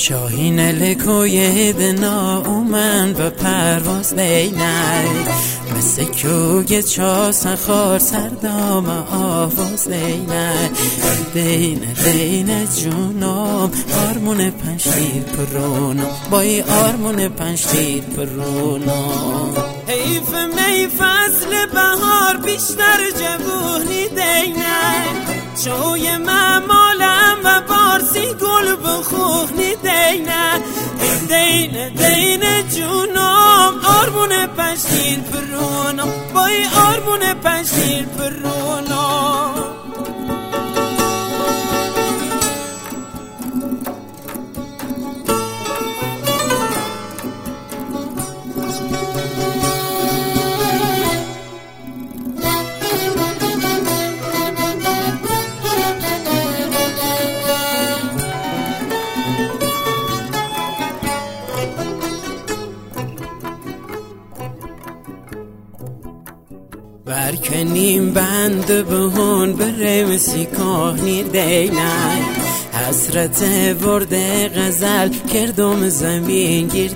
شاهین لکوی دنا اومن به پرواز دینه مثل کوگ چا سخار سردام آواز دینه دینه جونم آرمون پنشتیر پرونم بای آرمون پنشتیر پرونم حیف می فصل بهار بیشتر جوونی دینه چوی ممالم و بارسی گل بخوخنی دینه جونم آرمون پنشتیر پرونم بای آرمون پنشتیر پرونم برکنیم بند بهون بریم سیکاهنی دینه حسرت ورده غزل کردم زمین گیر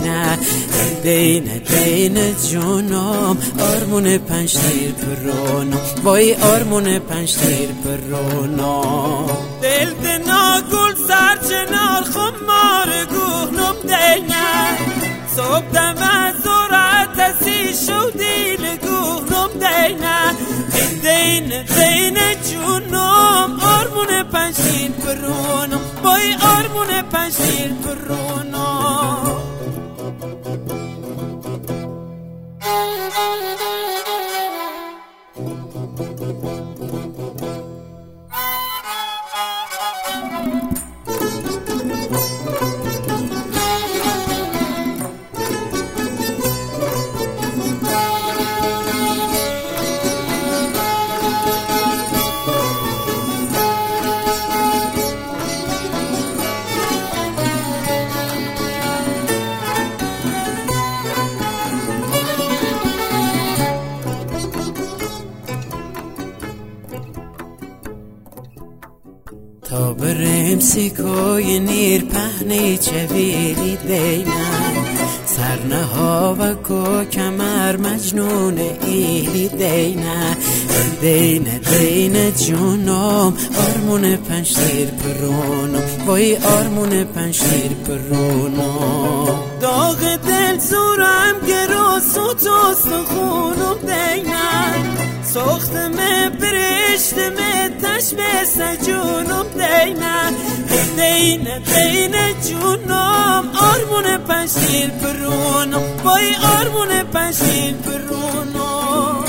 دینه جونم آرمون پنشتیر پرونم وای آرمون پنشتیر پرونم دل دنا گل سرچنار خمار گوهنم دینه صبح دم از زورت سی شو دیل گوهنم دینه جونم آرمون پنشتیر پرونم بای آرمون پنشتیر پرونم تا بریم سیکوی نیر پهنی چویلی دینه سرنه ها و کو کمر مجنون ایلی دینه جونم آرمون پنشتیر پرونم وای آرمون پنشتیر پرونم داغ دل زورم گرو سوتوست خونم دینه سختم برشتم تشبه جونم دینه جونم آرمون پنشتیر پرونم وای آرمون پنشتیر پرونم